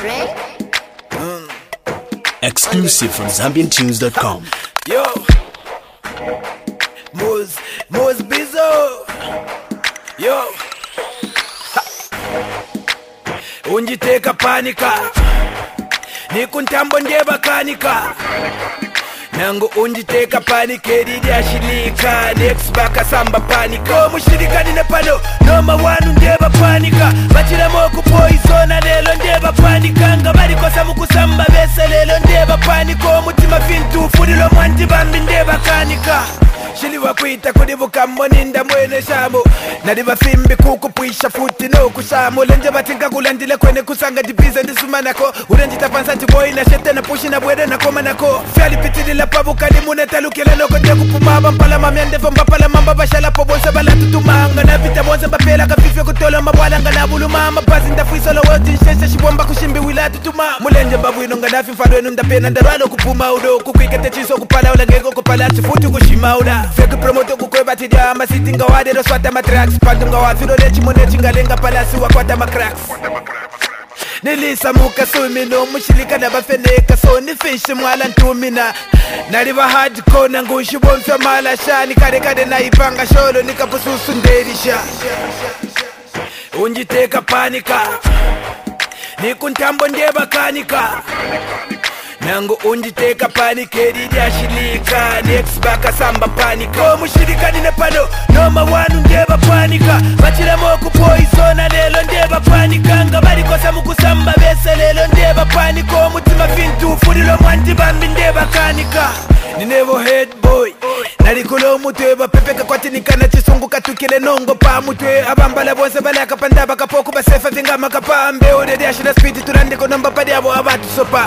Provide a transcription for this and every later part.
Exclusive from ZambianTunes.com. Yo, Moz Bizzo. Yo, unjiteka panika, nikuntambo ndeba kanika. Nangu unjiteka panike didi ashilika. Next baka samba panika. Mushirika nine pano noma wanu ndeba panika. Bachila moku poisona lelo ndeba panika. Ngabari kosa mukusamba bese lelo ndeba panika. Mutima fintu fudilo mwanti bambi ndeba kanika. Shili wakuita kudibuka moninda mwene shamu. Nadiba fimbi kukupuisha futi no kushamu. Lenje batinga kulandile kwene kusanga dibiza ndisumanako. Urenjita pansanti boy na shete na pushi na bwede na koma nako. Fiali pitidi la pabu kalimune talukele no konde kupumaba. Mpala mamiande fomba pala mamba bashala po bonse bala tutumanga. Na vita bonse mbapela kafifyo kutolo mabwala nga bulu mama. Pazi ndafuisa lo woti nsheshe shibomba kushimbi wila tutuma. Mulenje mbabu inonga nafi mfado enu mdapena ndarwalo kupuma udo. Kukwikete chiso kupala ula ngego kupala chifutu kushima uda. Fake promoto kukweba tidia masitinga wade do swata matracks. Pandunga wafiro lechi mone chingalenga palasi wakwata makracks. Nilisa muka sumino mushilika na bafeneka so nifishi mwala ntumina. Nariba hardcore na ngushi bonfya mala shani. Kare na ipanga sholo nikapususu nderisha. Unjiteka panika, nikuntambo ndeba kanika. Nangu unjiteka panike didi ashilika. Next baka samba panika. Mushirika nine pano noma wanu ndeba panika. Bachila moku poisona lelo ndeba panika. Ngabari kosa mukusamba bese lelo ndeba panika. Mutima fintu fudilo mwanti bambi ndeba kanika. Ninevo head boy narikulo mutwe bapepeka kwati nikana chisungu katukile nongo pa mutwe. Abambala bonse balaka pandaba kapoku basefa vingama kapambe. Odede ashila speed turandiko namba padi abo abatu sopa.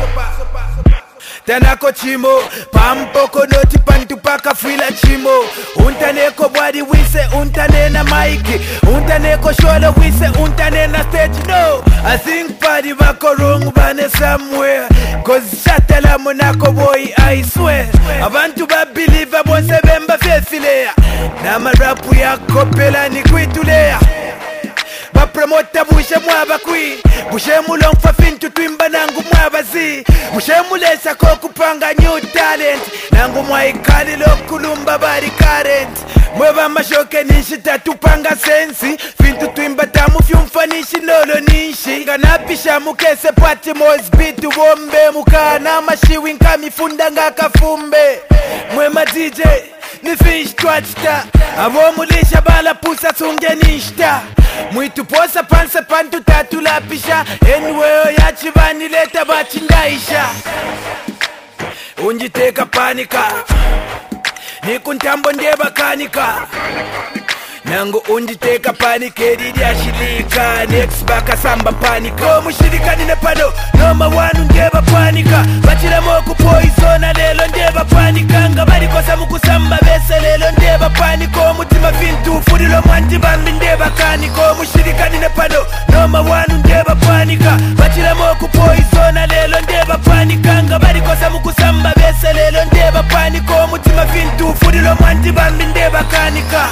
Tanako chimo, pampoko noti pantu paka fila chimo. Untaneko body wise, untane na maiki. Untaneko sholo wise, untane na stage no. I think party bako wrong bane somewhere. Cause shatala monako boy I swear. Abantu ba believe bonse bemba fefilea. Na marapu ya kopela ni kuitulea. Ba promota bushe mwaba kui. Bushe mulong fa fintu twimba nangu mwaba zi. Bushe mulesa ko kupanga new talent. Nangu mwaikali lo kulumba bari current. Mweba mashoke nishi tatupanga sensi. Fintu twimba tamu fyumfanishi lolo nishi. Kanapisha mukese pati mozbitu wombe. Mukana mashiwi nkami funda nga kafumbe. Mwema DJ ni fish twachta. Abo mulisha bala pusa sunge nishta. Mwitu posa pansa pantu tatu lapisha. Enweo ya chivani leta bachindaisha. Unjiteka panika, nikuntambo ndeba kanika. Nangu unjiteka panike didi ashilika. Next baka samba panika. Mushirika nine pano noma wanu ndeba panika. Bachila moku poisona lelo ndeba panika. Ngabari kosa mukusamba bese lelo ndeba panika. Mutima fintu fudilo mwanti bambi ndeba kanika. Mushirika nine pano noma wanu ndeba panika. Bachila moku poisona lelo ndeba panika. Ngabari kosa mukusamba bese lelo ndeba panika. Mutima fintu fudilo mwanti bambi ndeba kanika.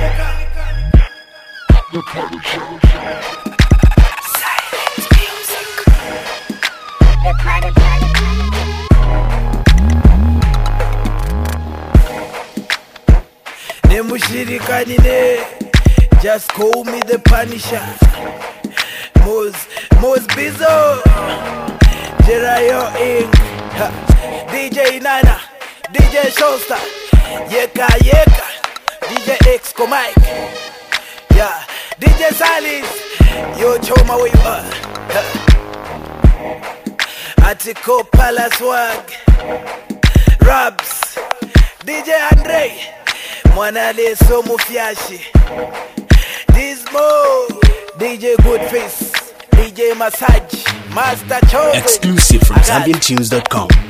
The party show. Silent music. The party. Nemushirika nine, just call me the Punisher. Moz Bizzo, Jerayo Inc. DJ Nana, DJ Showstar, Yeka, DJ X Mike. Yeah, DJ Salis, yo Choma where you are. Atiko Palace Wag, Rabs, DJ Andre, Mwanale Somu Fiashi, Dismo, DJ Goodface, DJ Massage, Master Chobe. Exclusive from ZambianTunes.com.